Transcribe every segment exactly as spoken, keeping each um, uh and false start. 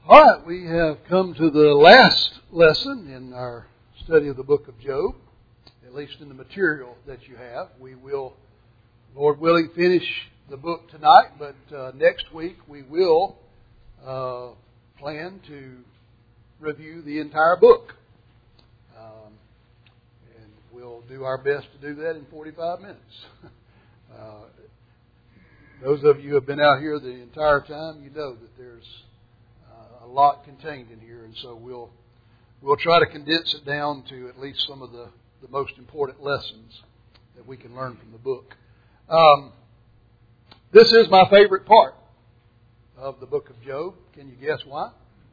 All right, we have come to the last lesson in our study of the book of Job, at least in the material that you have. We will, Lord willing, finish the book tonight, but uh, next week we will uh, plan to review the entire book. Um, and we'll do our best to do that in forty-five minutes. uh, those of you who have been out here the entire time, you know that there's a lot contained in here, and so we'll we'll try to condense it down to at least some of the, the most important lessons that we can learn from the book. Um, this is my favorite part of the book of Job. Can you guess why?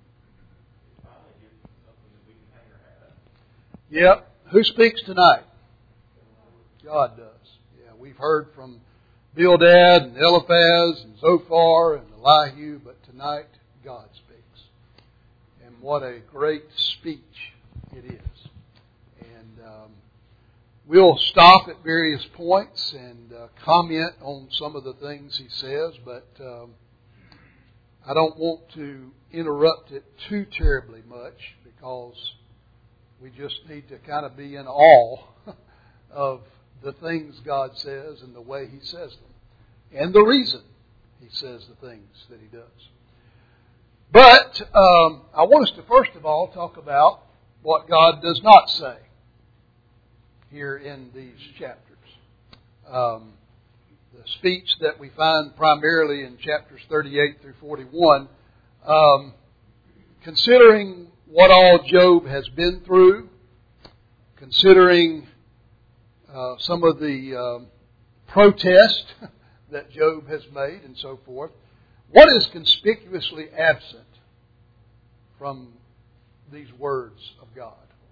Yep. Who speaks tonight? God does. Yeah, we've heard from Bildad and Eliphaz and Zophar and Elihu, but tonight God speaks. And what a great speech it is. And um, we'll stop at various points and uh, comment on some of the things he says, but um, I don't want to interrupt it too terribly much because we just need to kind of be in awe of the things God says and the way He says them and the reason He says the things that He does. But um, I want us to first of all talk about what God does not say here in these chapters. Um, the speech that we find primarily in chapters thirty-eight through forty-one, um, considering what all Job has been through, considering uh, some of the um, protest that Job has made and so forth, what is conspicuously absent from these words of God?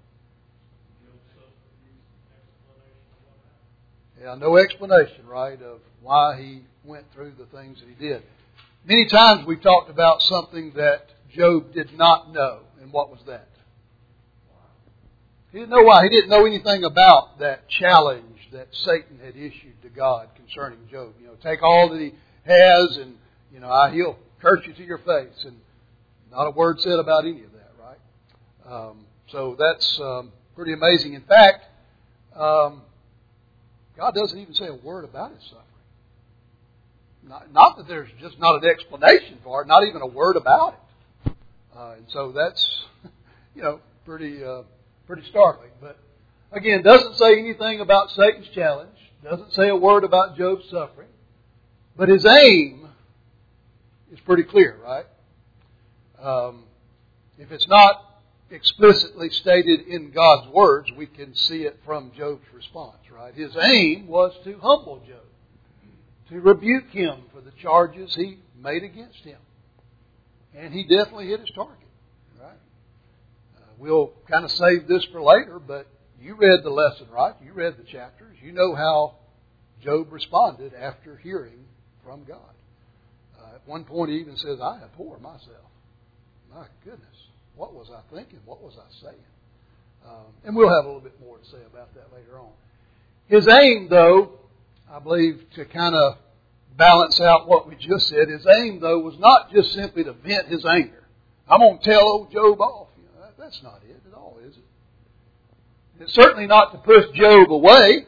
Yeah, no explanation, right, of why he went through the things that he did. Many times we've talked about something that Job did not know. And what was that? He didn't know why. He didn't know anything about that challenge that Satan had issued to God concerning Job. You know, take all that he has and You know, I, he'll curse you to your face. And not a word said about any of that, right? Um, so that's um, pretty amazing. In fact, um, God doesn't even say a word about his suffering. Not, not that there's just not an explanation for it, not even a word about it. Uh, and so that's, you know, pretty uh, pretty startling. But again, doesn't say anything about Satan's challenge. Doesn't say a word about Job's suffering. But his aim is pretty clear, right? Um, if it's not explicitly stated in God's words, we can see it from Job's response, right? His aim was to humble Job, to rebuke him for the charges he made against him. And he definitely hit his target, right? Uh, we'll kind of save this for later, but you read the lesson, right? You read the chapters. You know how Job responded after hearing from God. Uh, at one point he even says, I abhor myself. My goodness, what was I thinking? What was I saying? Um, and we'll have a little bit more to say about that later on. His aim, though, I believe, to kind of balance out what we just said, his aim, though, was not just simply to vent his anger. I'm going to tell old Job off. You know, that, that's not it at all, is it? It's certainly not to push Job away.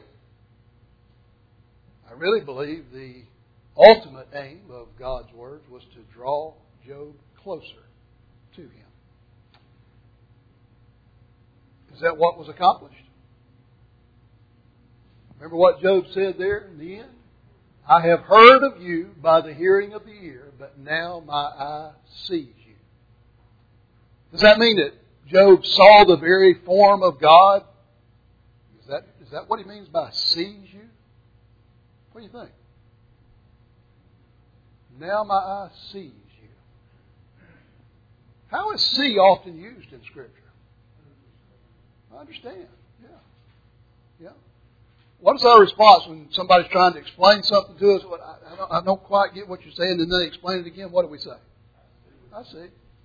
I really believe the ultimate aim of God's words was to draw Job closer to him. Is that what was accomplished? Remember what Job said there in the end? I have heard of you by the hearing of the ear, but now my eye sees you. Does that mean that Job saw the very form of God? Is that, is that what he means by sees you? What do you think? Now my eye sees you. How is see often used in Scripture? I understand. Yeah. Yeah. What is our response when somebody's trying to explain something to us? I don't, I don't quite get what you're saying, and then they explain it again. What do we say? I see.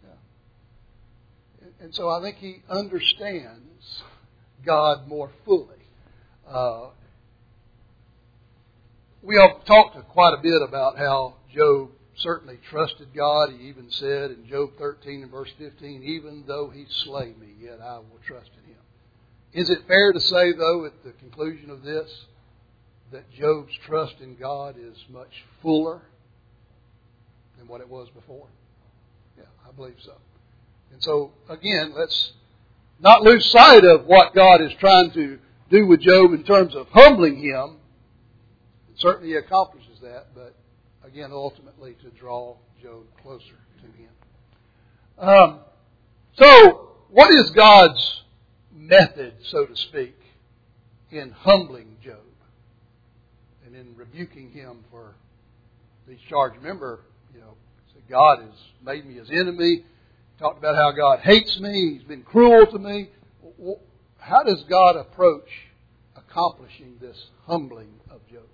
Yeah. And so I think he understands God more fully. Uh, we have talked quite a bit about how Job certainly trusted God. He even said in Job thirteen and verse fifteen, even though he slay me, yet I will trust in him. Is it fair to say, though, at the conclusion of this, that Job's trust in God is much fuller than what it was before? Yeah, I believe so. And so, again, let's not lose sight of what God is trying to do with Job in terms of humbling him. And certainly he accomplishes that, but again, ultimately to draw Job closer to him. Um, so, what is God's method, so to speak, in humbling Job and in rebuking him for these charges? Remember, you know, God has made me his enemy. Talked about how God hates me. He's been cruel to me. How does God approach accomplishing this humbling of Job?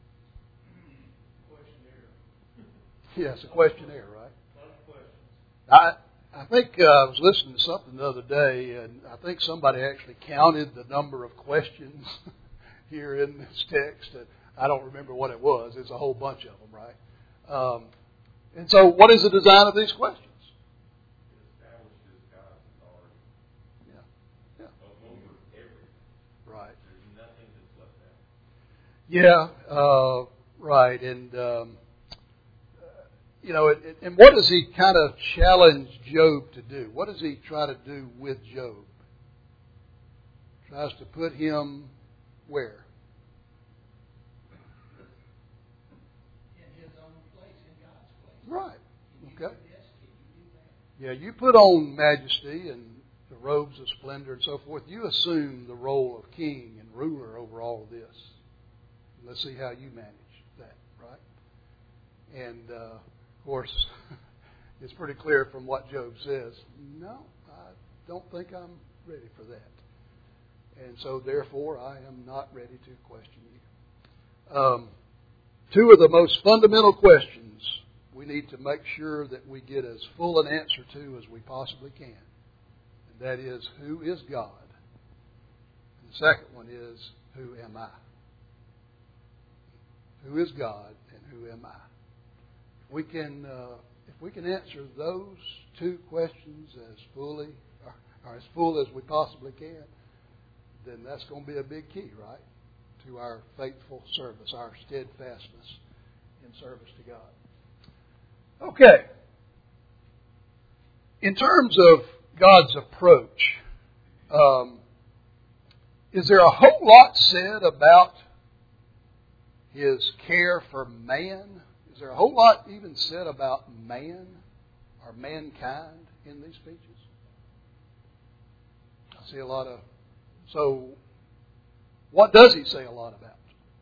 Questionnaire. Yes, a questionnaire, right? I I think uh, I was listening to something the other day, and I think somebody actually counted the number of questions here in this text. And I don't remember what it was. It's a whole bunch of them, right? Um, and so, what is the design of these questions? Yeah, uh, right. And, um, you know, it, it, and what does he kind of challenge Job to do? What does he try to do with Job? Tries to put him where? In his own place, in God's place. Right. Okay. Yeah, you put on majesty and the robes of splendor and so forth. You assume the role of king and ruler over all of this. Let's see how you manage that, right? And, uh, of course, it's pretty clear from what Job says, no, I don't think I'm ready for that. And so, therefore, I am not ready to question you. Um, two of the most fundamental questions we need to make sure that we get as full an answer to as we possibly can. And that is, who is God? And the second one is, who am I? Who is God and who am I? If we can, uh, if we can answer those two questions as fully, or, or as full as we possibly can, then that's going to be a big key, right, to our faithful service, our steadfastness in service to God. Okay. In terms of God's approach, um, is there a whole lot said about His care for man? Is there a whole lot even said about man or mankind in these speeches? I see a lot of... So, what does he say a lot about?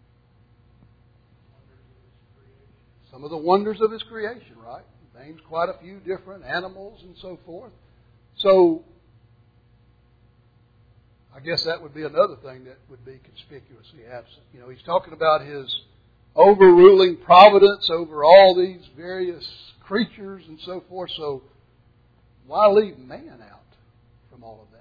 Some of the wonders of his creation, right? He names quite a few different animals and so forth. So, I guess that would be another thing that would be conspicuously absent. You know, he's talking about his overruling providence over all these various creatures and so forth. So, why leave man out from all of that?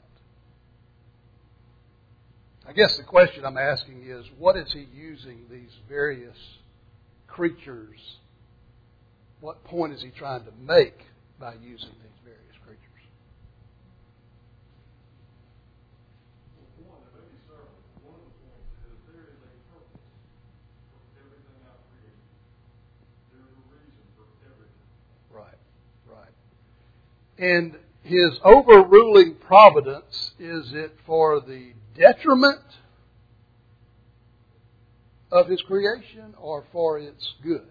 I guess the question I'm asking is, what is he using these various creatures? What point is he trying to make by using these various creatures? One of the points is there is a purpose for everything I've created. There is a reason for everything. Right, right. And his overruling providence, is it for the detriment of his creation or for its good?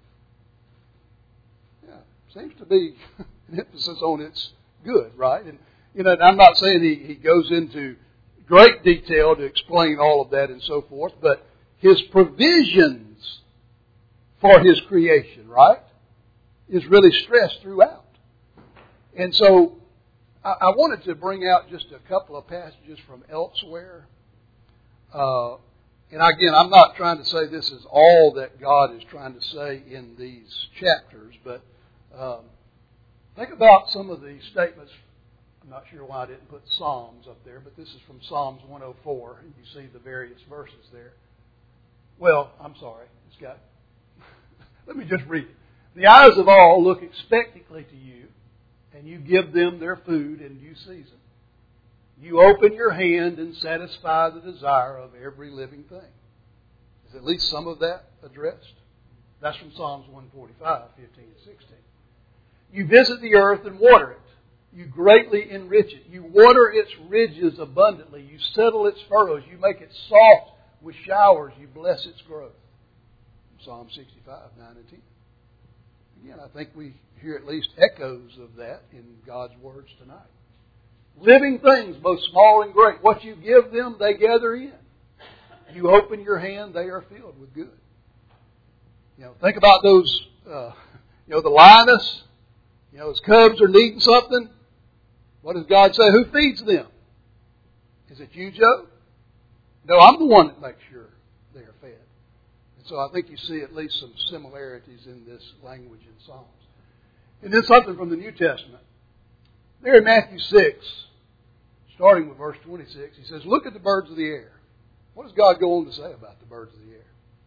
Yeah, seems to be an emphasis on its good, right? And you know, I'm not saying he, he goes into great detail to explain all of that and so forth, but his provisions for his creation, right, is really stressed throughout. And so I, I wanted to bring out just a couple of passages from elsewhere. Uh, and again, I'm not trying to say this is all that God is trying to say in these chapters, but um, think about some of the statements. I'm not sure why I didn't put Psalms up there, but this is from Psalms one oh four, and you see the various verses there. Well, I'm sorry. It's got... Let me just read it. The eyes of all look expectantly to you, and you give them their food in due season. You open your hand and satisfy the desire of every living thing. Is at least some of that addressed? That's from Psalms one forty-five, fifteen and sixteen. You visit the earth and water it. You greatly enrich it. You water its ridges abundantly. You settle its furrows. You make it soft with showers. You bless its growth. Psalm sixty-five, nine and ten. Again, I think we hear at least echoes of that in God's words tonight. Living things, both small and great. What you give them, they gather in. You open your hand, they are filled with good. You know, think about those, uh, you know, the lioness. You know, his cubs are needing something. What does God say? Who feeds them? Is it you, Job? No, I'm the one that makes sure they are fed. And so I think you see at least some similarities in this language in Psalms. And then something from the New Testament. There in Matthew six, starting with verse twenty-six, he says, look at the birds of the air. What does God go on to say about the birds of the air?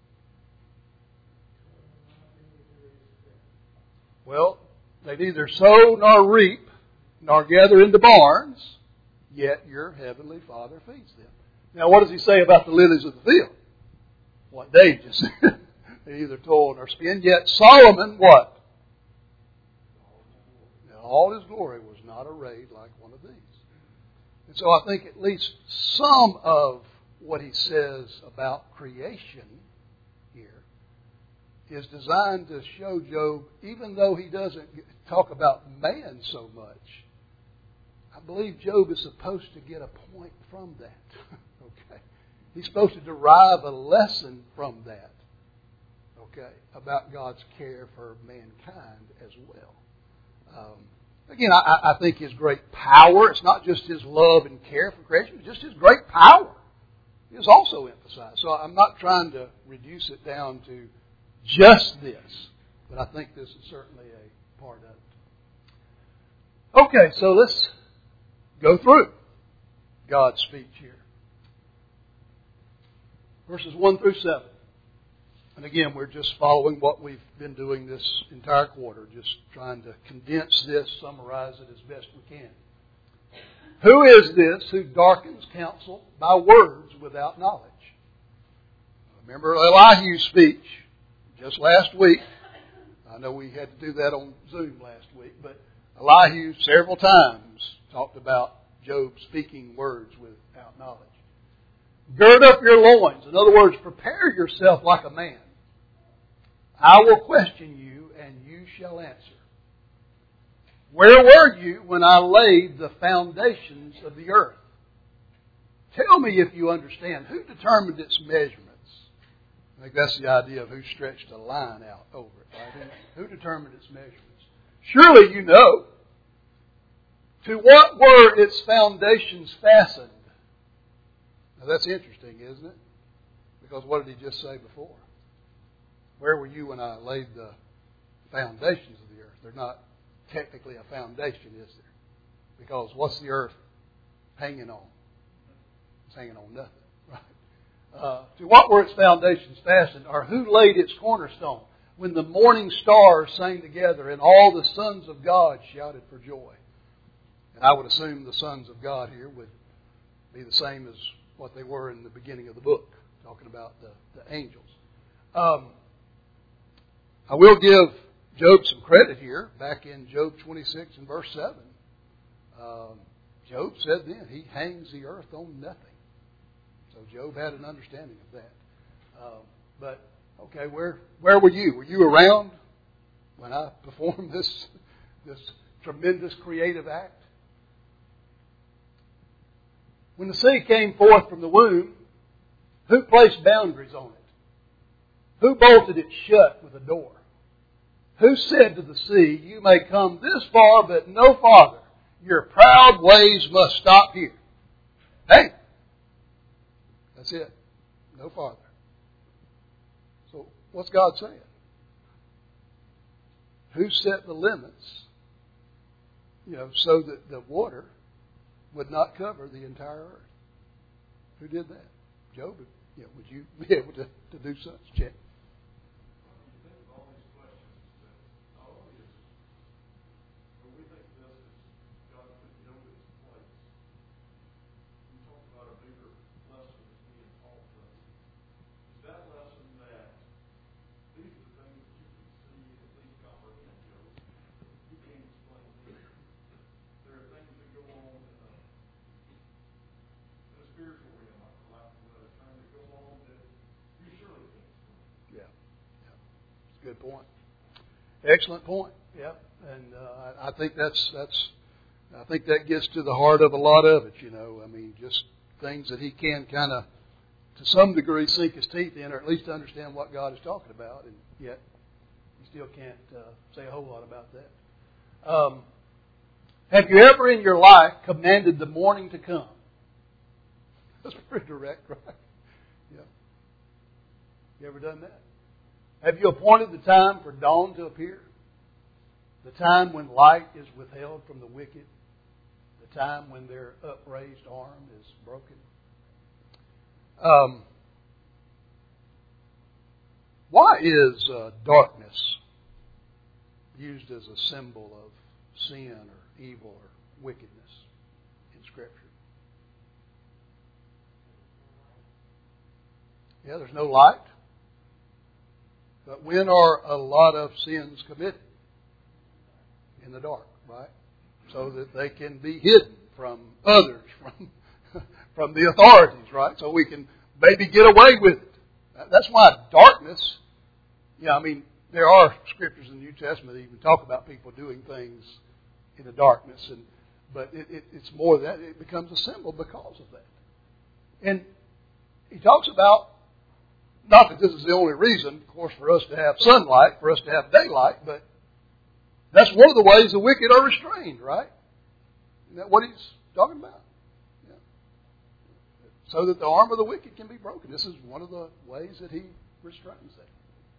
Well, they neither sow nor reap nor gather into barns, yet your heavenly Father feeds them. Now, what does he say about the lilies of the field? What Dave just said. They neither toil nor spin, yet Solomon, what? In all his glory was not arrayed like one of these. And so I think at least some of what he says about creation here is designed to show Job, even though he doesn't talk about man so much, I believe Job is supposed to get a point from that. Okay? He's supposed to derive a lesson from that. Okay? About God's care for mankind as well. Um, again, I, I think his great power, it's not just his love and care for creation, but just his great power is also emphasized. So I'm not trying to reduce it down to just this, but I think this is certainly a part of it. Okay, so let's go through God's speech here. Verses one through seven. And again, we're just following what we've been doing this entire quarter, just trying to condense this, summarize it as best we can. Who is this who darkens counsel by words without knowledge? Remember Elihu's speech just last week. I know we had to do that on Zoom last week, but Elihu several times talked about Job speaking words without knowledge. Gird up your loins. In other words, prepare yourself like a man. I will question you, and you shall answer. Where were you when I laid the foundations of the earth? Tell me if you understand. Who determined its measurements? I think that's the idea of who stretched a line out over it. Right? Who, who determined its measurements? Surely you know. To what were its foundations fastened? Now that's interesting, isn't it? Because what did he just say before? Where were you when I laid the foundations of the earth? They're not technically a foundation, is there? Because what's the earth hanging on? It's hanging on nothing, right? Uh, to what were its foundations fastened, or who laid its cornerstone? When the morning stars sang together and all the sons of God shouted for joy. And I would assume the sons of God here would be the same as what they were in the beginning of the book, talking about the, the angels. Um, I will give Job some credit here. Back in Job twenty-six and verse seven, um, Job said then, he hangs the earth on nothing. So Job had an understanding of that. Um, but, okay, where where were you? Were you around when I performed this, this tremendous creative act? When the sea came forth from the womb, who placed boundaries on it? Who bolted it shut with a door? Who said to the sea, you may come this far, but no farther. Your proud ways must stop here. Hey! That's it. No farther. So, what's God saying? Who set the limits, you know, so that the water would not cover the entire earth? Who did that? Job, you know, would you be able to, to do such? Check. You think of all these questions that good point. Excellent point. Yeah, and uh, I think that's that's I think that gets to the heart of a lot of it. You know, I mean, just things that he can kind of, to some degree, sink his teeth in, or at least understand what God is talking about, and yet he still can't uh, say a whole lot about that. Um, have you ever in your life commanded the morning to come? That's pretty direct, right? Yeah. You ever done that? Have you appointed the time for dawn to appear? The time when light is withheld from the wicked? The time when their upraised arm is broken? Um, why is uh, darkness used as a symbol of sin or evil or wickedness in Scripture? Yeah, there's no light. But when are a lot of sins committed? In the dark, right? So that they can be hidden from others, from from the authorities, right? So we can maybe get away with it. That's why darkness, yeah, I mean, there are scriptures in the New Testament that even talk about people doing things in the darkness, and but it, it, it's more than that. It becomes a symbol because of that. And he talks about, not that this is the only reason, of course, for us to have sunlight, for us to have daylight, but that's one of the ways the wicked are restrained, right? Isn't that what he's talking about? Yeah. So that the arm of the wicked can be broken. This is one of the ways that he restrains that.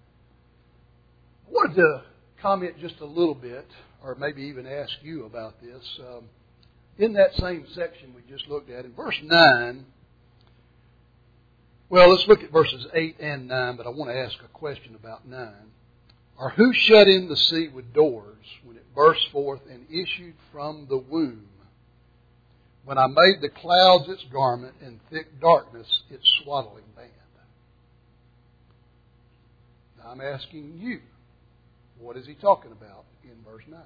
I wanted to comment just a little bit, or maybe even ask you about this. Um, in that same section we just looked at, in verse nine, well, let's look at verses eight and nine, but I want to ask a question about nine. Or who shut in the sea with doors when it burst forth and issued from the womb? When I made the clouds its garment and thick darkness its swaddling band. Now I'm asking you, what is he talking about in verse nine?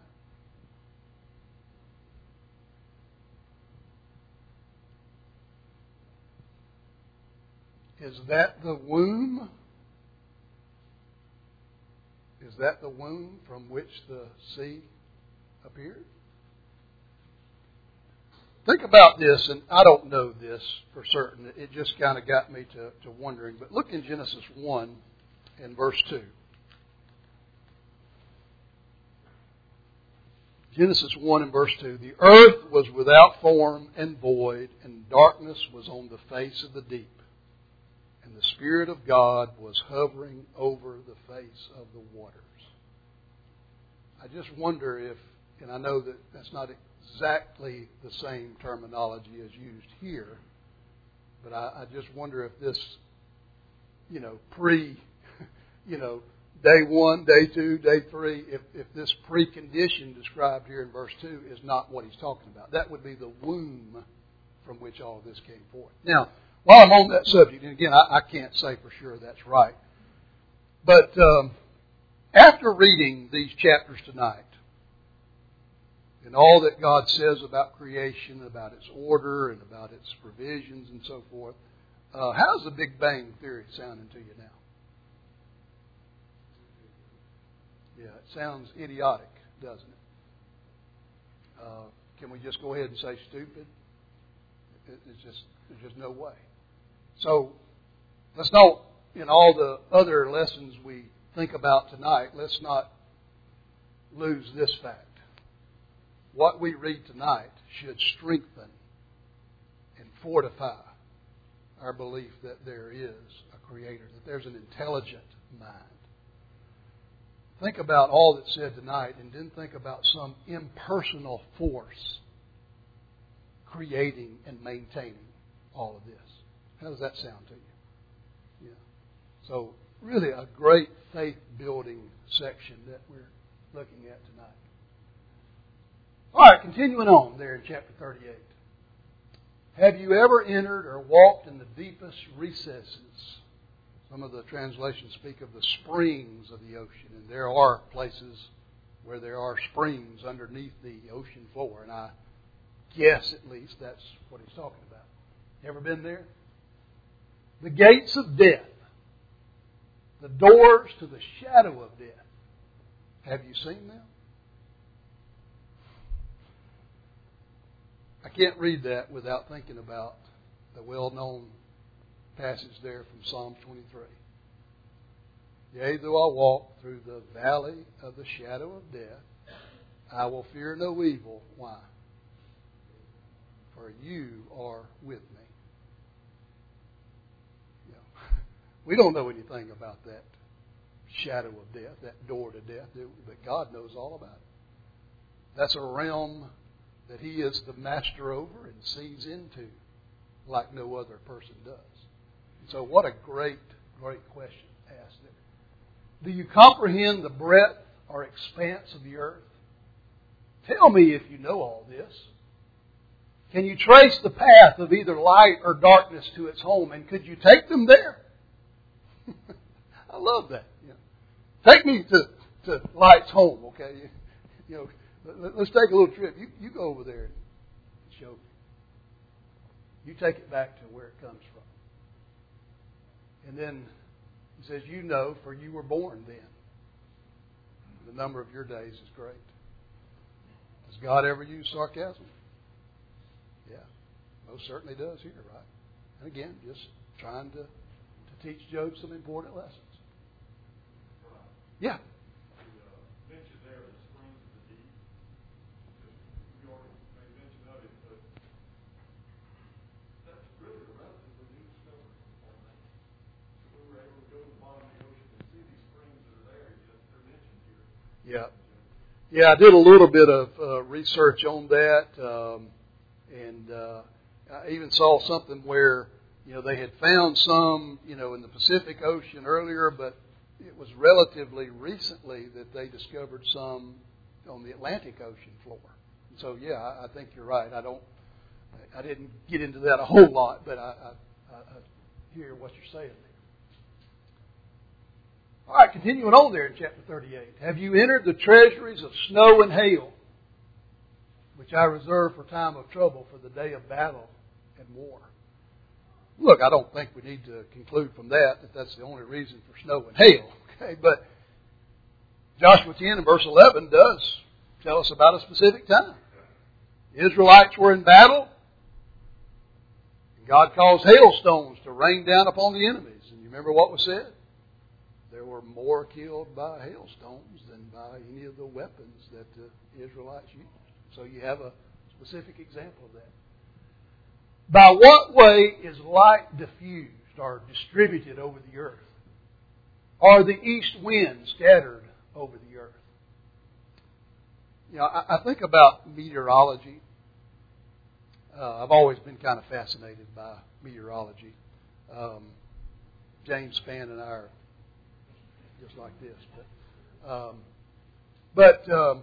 Is that the womb? Is that the womb from which the sea appeared? Think about this, and I don't know this for certain. It just kind of got me to, to wondering. But look in Genesis one and verse two. Genesis one and verse two. The earth was without form and void, and darkness was on the face of the deep. And the Spirit of God was hovering over the face of the waters. I just wonder if, and I know that that's not exactly the same terminology as used here, but I, I just wonder if this, you know, pre, you know, day one, day two, day three, if, if this precondition described here in verse two is not what he's talking about. That would be the womb from which all of this came forth. Now, while I'm on that subject, and again, I, I can't say for sure that's right, but um, after reading these chapters tonight, and all that God says about creation, about its order, and about its provisions, and so forth, uh, how's the Big Bang Theory sounding to you now? Yeah, it sounds idiotic, doesn't it? Uh, can we just go ahead and say stupid? It, it's just there's just no way. So let's not, in all the other lessons we think about tonight, let's not lose this fact. What we read tonight should strengthen and fortify our belief that there is a Creator, that there's an intelligent mind. Think about all that's said tonight, and then think about some impersonal force creating and maintaining all of this. How does that sound to you? Yeah. So really a great faith-building section that we're looking at tonight. All right, continuing on there in chapter thirty-eight. Have you ever entered or walked in the deepest recesses? Some of the translations speak of the springs of the ocean, and there are places where there are springs underneath the ocean floor, and I guess at least that's what he's talking about. Ever been there? The gates of death. the doors to the shadow of death. Have you seen them? I can't read that without thinking about the well-known passage there from Psalm twenty-three. Yea, though I walk through the valley of the shadow of death, I will fear no evil. Why? For you are with me. You know, we don't know anything about that shadow of death, that door to death, but God knows all about it. That's a realm that He is the master over and sees into like no other person does. So what a great, great question asked there. Do you comprehend the breadth or expanse of the earth? Tell me if you know all this. Can you trace the path of either light or darkness to its home? And could you take them there? I love that. You know, take me to, to light's home, okay? You, you know, let, let's take a little trip. You, you go over there and show me. You take it back to where it comes from. And then He says, you know, for you were born then. The number of your days is great. Does God ever use sarcasm? Yeah, most certainly does here, right? And again, just trying to, to teach Job some important lessons. Yeah. The uh, mention there of the springs of the deep. We already made mention of it, but that's really a relatively new discovery on that. So we were able to go to the bottom of the ocean and see these springs that are there. Just they're mentioned here. Yeah. Yeah, I did a little bit of uh, research on that, um, and uh, I even saw something where, you know, they had found some, you know, in the Pacific Ocean earlier, but it was relatively recently that they discovered some on the Atlantic Ocean floor. And so, yeah, I, I think you're right. I don't, I didn't get into that a whole lot, but I, I, I hear what you're saying there. All right, continuing on there in chapter thirty-eight. Have you entered the treasuries of snow and hail, which I reserve for time of trouble, for the day of battle and war? Look, I don't think we need to conclude from that that that's the only reason for snow and hail. Okay, but Joshua ten and verse eleven does tell us about a specific time. The Israelites were in battle, and God caused hailstones to rain down upon the enemies. And you remember what was said? There were more killed by hailstones than by any of the weapons that the Israelites used. So you have a specific example of that. By what way is light diffused or distributed over the earth? Are the east winds scattered over the earth? You know, I, I think about meteorology. Uh, I've always been kind of fascinated by meteorology. Um, James Spann and I are just like this, but um, but um,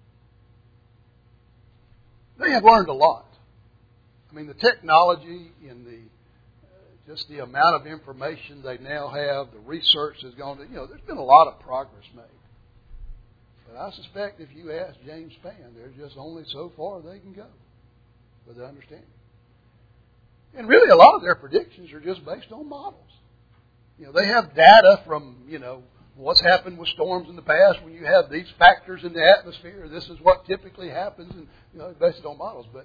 they have learned a lot. I mean, the technology and the uh, just the amount of information they now have, the research has gone to, you know, there's been a lot of progress made. But I suspect if you ask James Spann, there's just only so far they can go with the understanding. And really, a lot of their predictions are just based on models. You know, they have data from, you know, what's happened with storms in the past. When you have these factors in the atmosphere, this is what typically happens, and, you know, based on models. But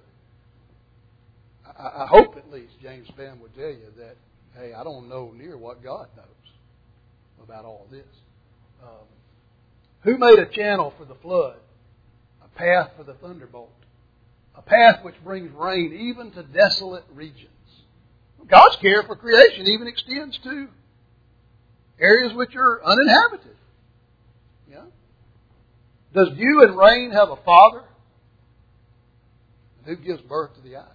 I, I hope at least James Spann would tell you that, hey, I don't know near what God knows about all this. Um, who made a channel for the flood, a path for the thunderbolt, a path which brings rain even to desolate regions? God's care for creation even extends to areas which are uninhabited. Yeah. Does dew and rain have a father? And who gives birth to the ice?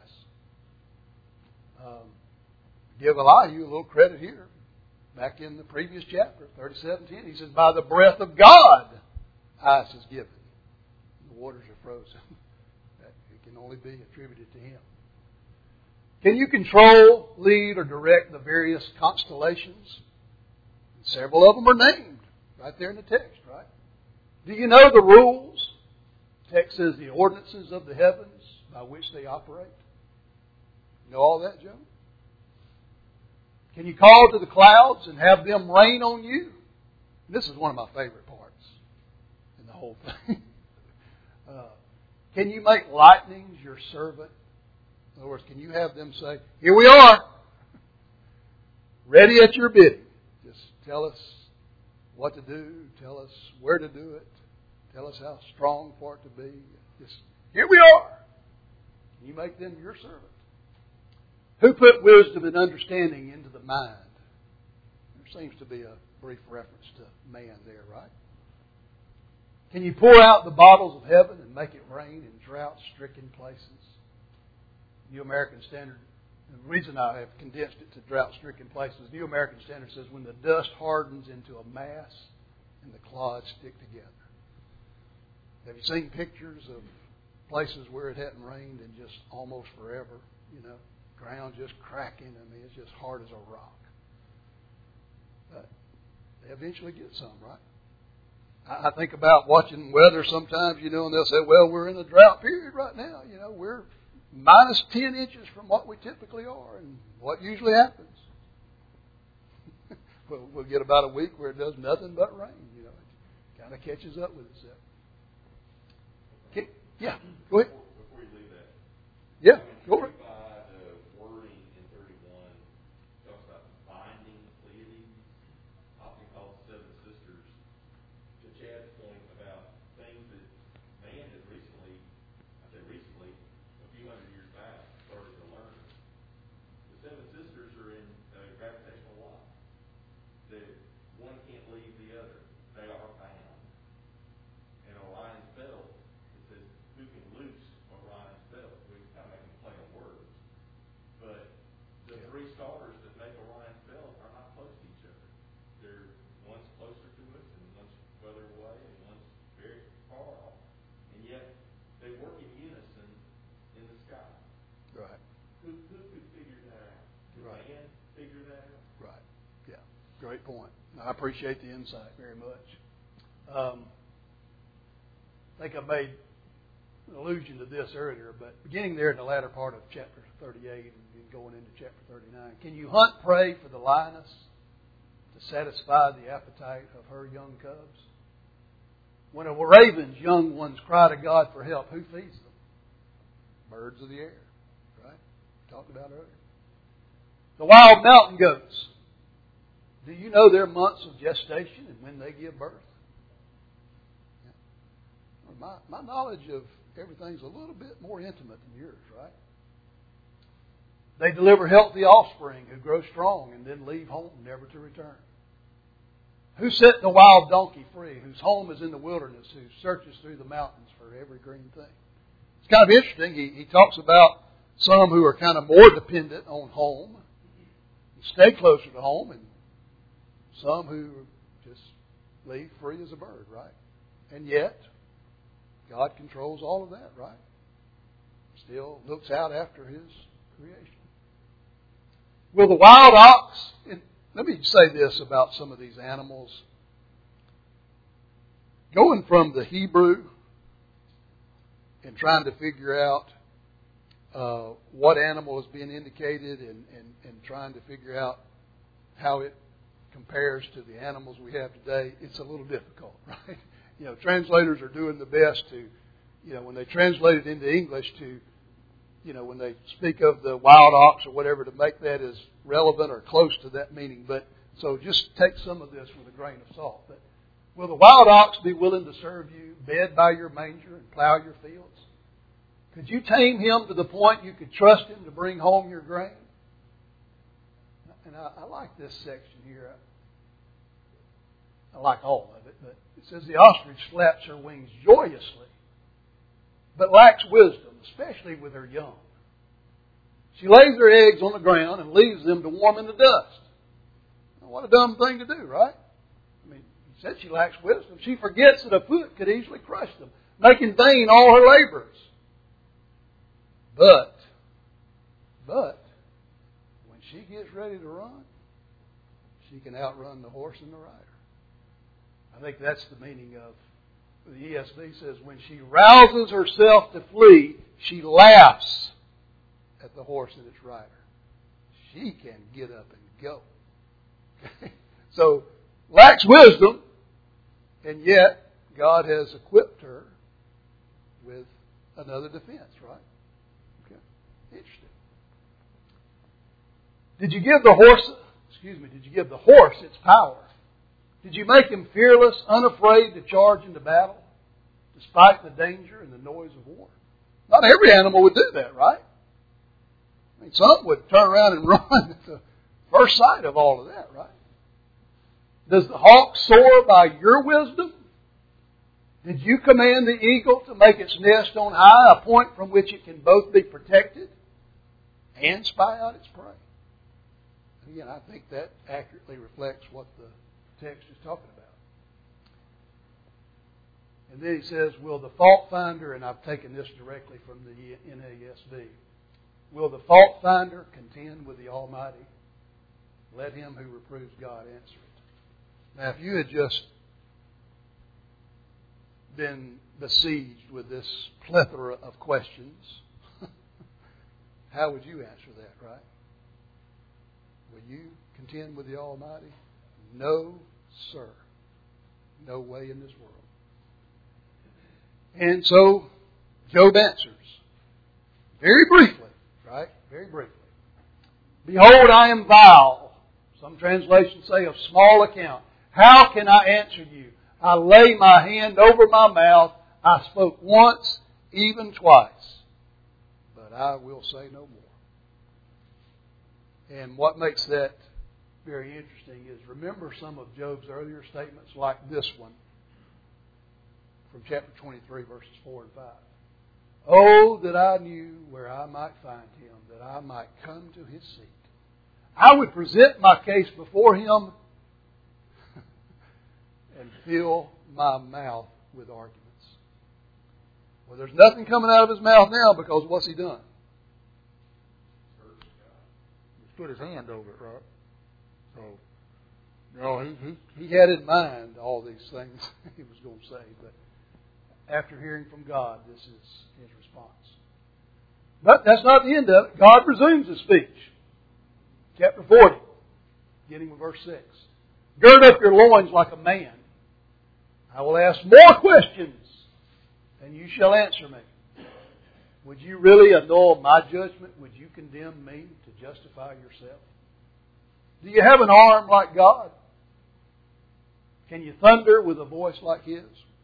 Um, give Elihu a little credit here. Back in the previous chapter, thirty-seven ten, he says, by the breath of God, ice is given. The waters are frozen. That it can only be attributed to Him. Can you control, lead, or direct the various constellations? Several of them are named right there in the text, right? Do you know the rules? The text says the ordinances of the heavens by which they operate. You know all that, Joe? Can you call to the clouds and have them rain on you? This is one of my favorite parts in the whole thing. uh, can you make lightnings your servant? In other words, can you have them say, here we are, ready at your bidding. Just tell us what to do. Tell us where to do it. Tell us how strong for it to be. Just, here we are. Can you make them your servant? Who put wisdom and understanding into the mind? There seems to be a brief reference to man there, right? Can you pour out the bottles of heaven and make it rain in drought-stricken places? New American Standard, the reason I have condensed it to drought-stricken places, New American Standard says when the dust hardens into a mass and the clods stick together. Have you seen pictures of places where it hadn't rained in just almost forever? You know, ground just cracking. I mean, it's just hard as a rock. But they eventually get some, right? I think about watching weather sometimes, you know, and they'll say, well, we're in a drought period right now. You know, we're minus ten inches from what we typically are. And what usually happens? we'll, we'll get about a week where it does nothing but rain. You know, it kind of catches up with itself. Okay. Yeah, go ahead. Before you leave that. Yeah, go ahead. The wording in thirty-one talks about binding the Pleiades, often called seven sisters. To Chad's point about things that man has recently, I say recently, a few hundred years back, started to learn. The seven sisters are in uh, gravitational law. That one can't leave the other. They are bound. And Orion's belt, it says, who can loose Orion's belt? We kind of make a play on words. But the yeah. three stars that make Orion's belt are not close to each other. They're one's closer to us and one's further away and one's very far off. And yet they work in unison in the sky. Right. Who, who could figure that out? Can right. man figure that out? Right. Yeah. Great point. I appreciate the insight very much. Um, I think I made an allusion to this earlier, but beginning there in the latter part of chapter thirty-eight and going into chapter thirty-nine, can you hunt prey for the lioness to satisfy the appetite of her young cubs? When a raven's young ones cry to God for help, who feeds them? Birds of the air, right? Talked about earlier. The wild mountain goats. Do you know their months of gestation and when they give birth? My, my knowledge of everything's a little bit more intimate than yours, right? They deliver healthy offspring who grow strong and then leave home never to return. Who set the wild donkey free, whose home is in the wilderness, who searches through the mountains for every green thing? It's kind of interesting. He, he talks about some who are kind of more dependent on home, and stay closer to home, and some who just leave free as a bird, right? And yet, God controls all of that, right? Still looks out after His creation. Will the wild ox, and let me say this about some of these animals. Going from the Hebrew and trying to figure out uh, what animal is being indicated and, and, and trying to figure out how it compares to the animals we have today, it's a little difficult, right? You know, translators are doing the best to, you know, when they translate it into English to, you know, when they speak of the wild ox or whatever, to make that as relevant or close to that meaning. But so just take some of this with a grain of salt. But will the wild ox be willing to serve you, bed by your manger and plow your fields? Could you tame him to the point you could trust him to bring home your grain? And I, I like this section here. I, I like all of it, but it says the ostrich flaps her wings joyously, but lacks wisdom, especially with her young. She lays her eggs on the ground and leaves them to warm in the dust. Now, what a dumb thing to do, right? I mean, he said she lacks wisdom. She forgets that a foot could easily crush them, making vain all her labors. But, but, when she gets ready to run, she can outrun the horse and the rider. I think that's the meaning of, the E S V says, when she rouses herself to flee, she laughs at the horse and its rider. She can get up and go. Okay? So, lacks wisdom, And yet, God has equipped her with another defense, right? Okay. Interesting. Did you give the horse, excuse me, did you give the horse its power? Did you make him fearless, unafraid to charge into battle, despite the danger and the noise of war? Not every animal would do that, right? I mean, some would turn around and run at the first sight of all of that, right? Does the hawk soar by your wisdom? Did you command the eagle to make its nest on high, a point from which it can both be protected and spy out its prey? Again, I think that accurately reflects what the text is talking about. And then he says, will the fault finder, and I've taken this directly from the N A S B, will the fault finder contend with the Almighty? Let him who reproves God answer it. Now, if you had just been besieged with this plethora of questions, how would you answer that, right? Will you contend with the Almighty? No, sir. No way in this world. And so, Job answers. Very briefly, right? Very briefly. Behold, I am vile. Some translations say of small account. How can I answer you? I lay my hand over my mouth. I spoke once, even twice. But I will say no more. And what makes that very interesting is remember some of Job's earlier statements like this one from chapter twenty-three, verses four and five. Oh, that I knew where I might find him, that I might come to his seat. I would present my case before him and fill my mouth with arguments. Well, there's nothing coming out of his mouth now because what's he done? He's put his hand over it, right? So, you know, he, he, he had in mind all these things he was going to say, but after hearing from God, this is his response. But that's not the end of it. God resumes his speech. Chapter forty, beginning with verse six. Gird up your loins like a man. I will ask more questions, and you shall answer me. Would you really annul my judgment? Would you condemn me to justify yourself? Do you have an arm like God? Can you thunder with a voice like His?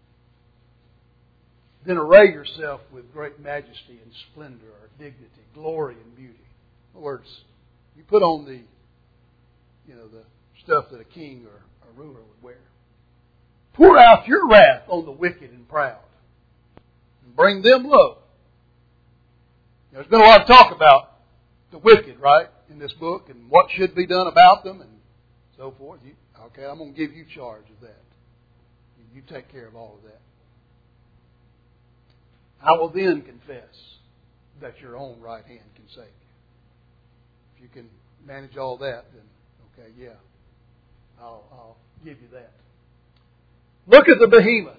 Then array yourself with great majesty and splendor, or dignity, glory and beauty. In other words, you put on the, you know, the stuff that a king or a ruler would wear. Pour out your wrath on the wicked and proud, and bring them low. There's been a lot of talk about the wicked, right, in this book, and what should be done about them, and so forth. You, okay, I'm going to give you charge of that. You take care of all of that. I will then confess that your own right hand can save you. If you can manage all that, then okay, yeah, I'll, I'll give you that. Look at the behemoth.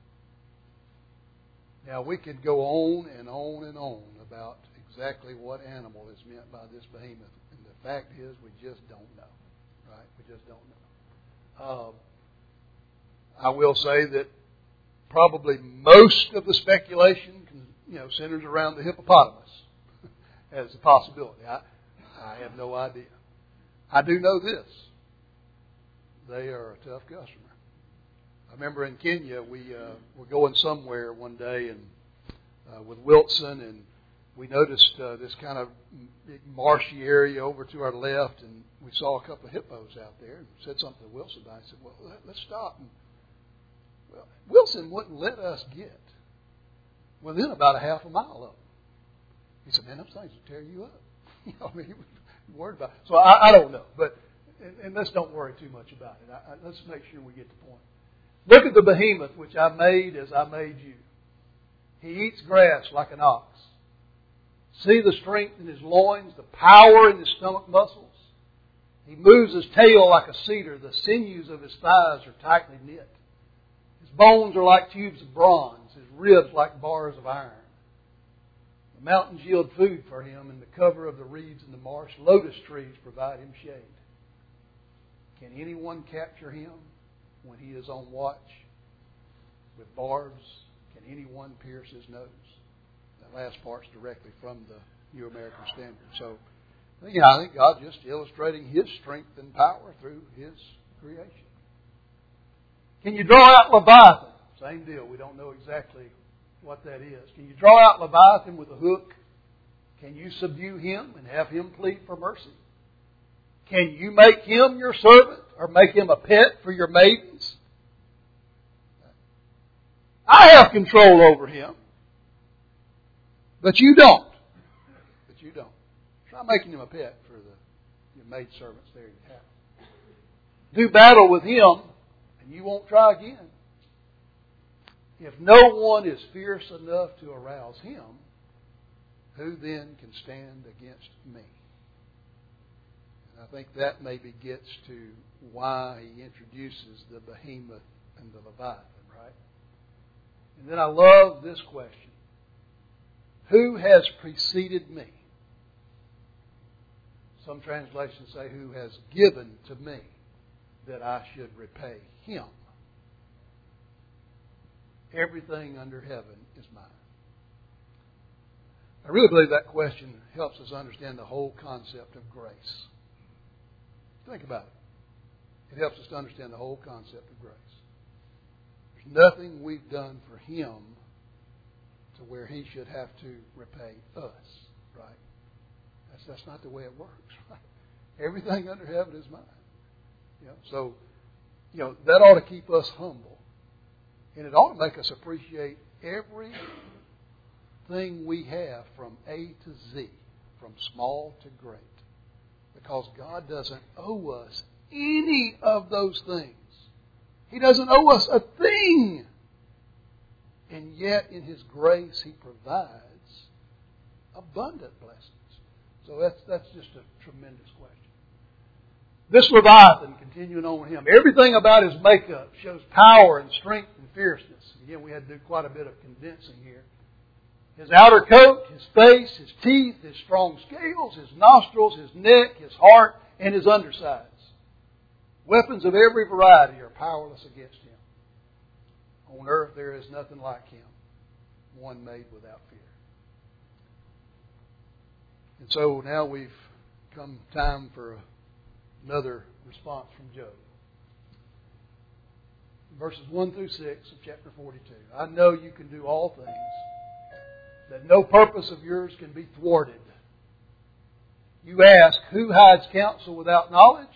Now, we could go on and on and on about exactly what animal is meant by this behemoth. And the fact is, we just don't know. Right? We just don't know. Uh, I will say that probably most of the speculation, you know, centers around the hippopotamus as a possibility. I, I have no idea. I do know this. They are a tough customer. I remember in Kenya, we uh, were going somewhere one day and uh, with Wilson, and we noticed uh, this kind of big marshy area over to our left, and we saw a couple of hippos out there, and said something to Wilson. I said, well, let's stop. And, well, Wilson wouldn't let us get within about a half a mile of them. He said, man, those things will tear you up. You know, I mean, he was worried about it. So I, I don't know, but and, and let's don't worry too much about it. I, I, let's make sure we get the point. Look at the behemoth which I made as I made you. He eats grass like an ox. See the strength in his loins, the power in his stomach muscles. He moves his tail like a cedar. The sinews of his thighs are tightly knit. His bones are like tubes of bronze. His ribs like bars of iron. The mountains yield food for him, and the cover of the reeds in the marsh. Lotus trees provide him shade. Can anyone capture him when he is on watch? with barbs, can anyone pierce his nose? That last part's directly from the New American Standard. So, you know, I think God just illustrating His strength and power through His creation. Can you draw out Leviathan? Same deal. We don't know exactly what that is. Can you draw out Leviathan with a hook? Can you subdue him and have him plead for mercy? Can you make him your servant or make him a pet for your maidens? I have control over him, but you don't. But you don't. Try making him a pet for the your maid servants there in your house. Do battle with him, and you won't try again. If no one is fierce enough to arouse him, who then can stand against me? And I think that maybe gets to why he introduces the behemoth and the Leviathan, right? And then I love this question. Who has preceded me? Some translations say, who has given to me that I should repay him? Everything under heaven is mine. I really believe that question helps us understand the whole concept of grace. Think about it. It helps us to understand the whole concept of grace. There's nothing we've done for Him to where He should have to repay us, right? That's, that's not the way it works, right? Everything under heaven is mine. You know, so, you know, that ought to keep us humble. And it ought to make us appreciate everything we have from A to Z, from small to great. Because God doesn't owe us any of those things. He doesn't owe us a thing. And yet, in His grace, He provides abundant blessings. So that's, that's just a tremendous question. This Leviathan, continuing on with him, everything about his makeup shows power and strength and fierceness. Again, we had to do quite a bit of condensing here. His outer coat, his face, his teeth, his strong scales, his nostrils, his neck, his heart, and his undersides. Weapons of every variety are powerless against him. On earth there is nothing like him, one made without fear. And so now we've come time for another response from Job. Verses one through six of chapter forty-two. I know you can do all things, that no purpose of yours can be thwarted. You ask, who hides counsel without knowledge?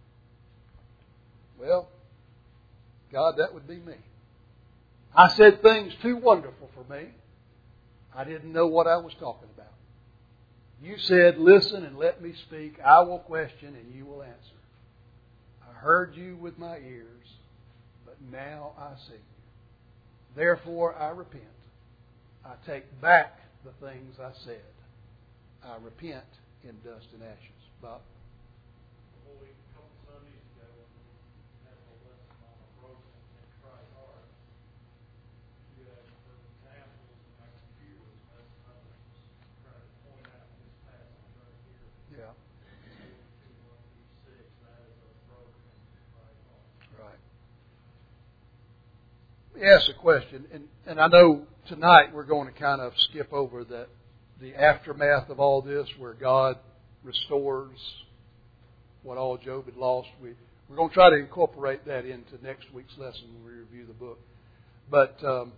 Well, God, that would be me. I said things too wonderful for me. I didn't know what I was talking about. You said, listen and let me speak. I will question and you will answer. I heard you with my ears, but now I see you. Therefore I repent. I take back the things I said. I repent in dust and ashes. Bob? Well, we, a couple Sundays ago, we had a lesson on a broken and contrite heart. You asked for examples, and my computer was messing up and was trying to point out this passage right here. Yeah. forty-two, one through six, that is a broken and contrite heart. Right. Let me ask a question, and, and I know tonight we're going to kind of skip over that the aftermath of all this, where God restores what all Job had lost. We, we're going to try to incorporate that into next week's lesson when we review the book. But um,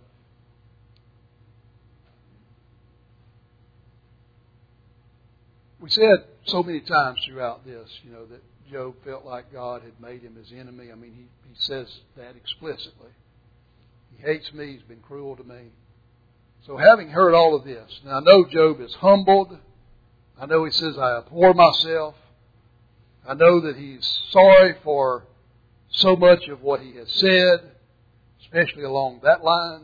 we said so many times throughout this, you know, that Job felt like God had made him his enemy. I mean, he, he says that explicitly. He hates me. He's been cruel to me. So having heard all of this, now I know Job is humbled. I know he says, I abhor myself. I know that he's sorry for so much of what he has said, especially along that line.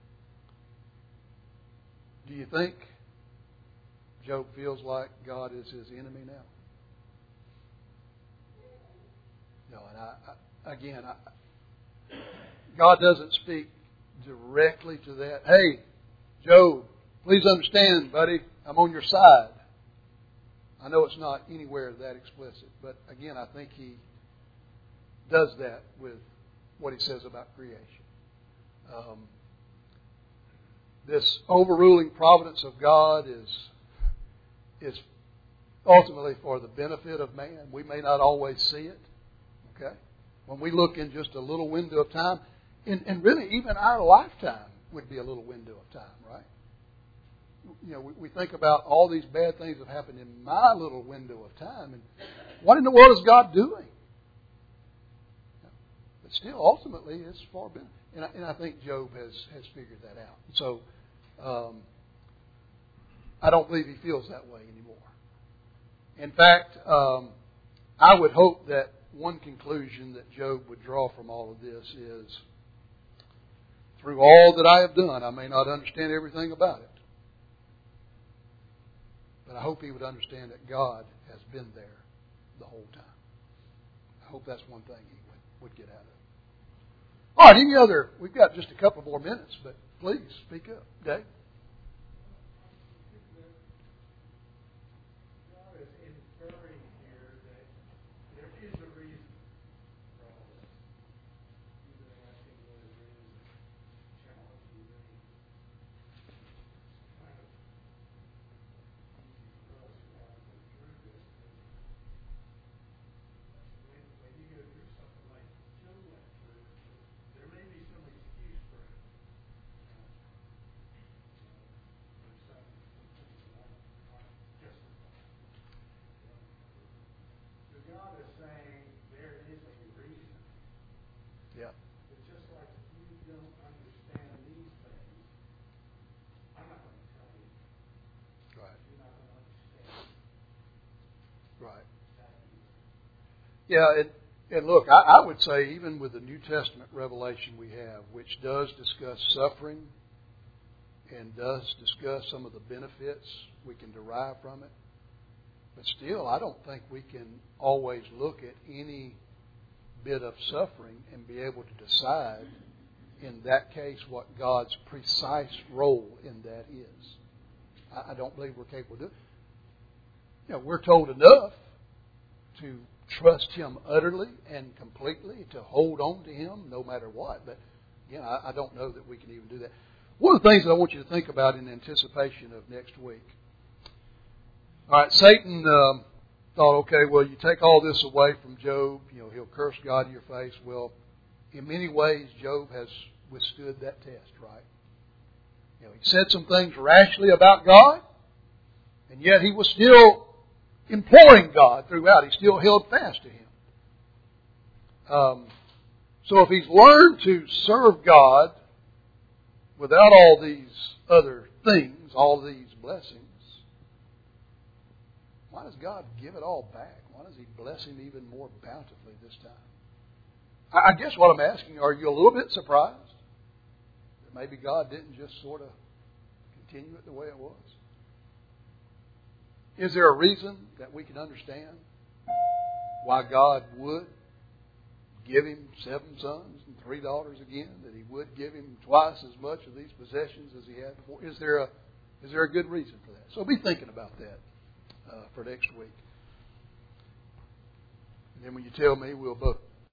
Do you think Job feels like God is his enemy now? No, and I, I again, I, God doesn't speak directly to that. Hey, Job, please understand, buddy, I'm on your side. I know it's not anywhere that explicit, but again, I think he does that with what he says about creation. Um, this overruling providence of God is is ultimately for the benefit of man. We may not always see it. Okay? When we look in just a little window of time, and, and really even our lifetime would be a little window of time, right? You know, we, we think about all these bad things that happened in my little window of time, and what in the world is God doing? But still, ultimately, it's far better. And I, and I think Job has, has figured that out. So, um, I don't believe he feels that way anymore. In fact, um, I would hope that one conclusion that Job would draw from all of this is, through all that I have done, I may not understand everything about it, but I hope he would understand that God has been there the whole time. I hope that's one thing he would, would get out of it. All right, any other? We've got just a couple more minutes, but please speak up. Dave? God is inferring here that there is a reason for all this. You've been asking what it is, challenging me. Kind of easy for us to have to go through this. When, when you go through something like Joe went through, there may be some excuse for it. There's some, some things that aren't justified. So God is saying there is a reason. Yeah. It's just like if you don't understand these things, I'm not going to tell you. Right. You're not going to understand Right. that either. Yeah, and, and look, I, I would say even with the New Testament revelation we have, which does discuss suffering and does discuss some of the benefits we can derive from it, but still, I don't think we can always look at any bit of suffering and be able to decide in that case what God's precise role in that is. I, I don't believe we're capable of doing it. You know, we're told enough to trust Him utterly and completely, to hold on to Him no matter what. But again, I, I don't know that we can even do that. One of the things that I want you to think about in anticipation of next week. All right, Satan um, thought, okay, well, you take all this away from Job, you know, he'll curse God in your face. Well, in many ways, Job has withstood that test, right? You know, he said some things rashly about God, and yet he was still imploring God throughout. He still held fast to Him. Um, so if he's learned to serve God without all these other things, all these blessings, why does God give it all back? Why does He bless him even more bountifully this time? I guess what I'm asking, are you a little bit surprised that maybe God didn't just sort of continue it the way it was? Is there a reason that we can understand why God would give him seven sons and three daughters again, that He would give him twice as much of these possessions as he had before? Is there a, is there a good reason for that? So be thinking about that uh, for next week. And then when you tell me, we'll both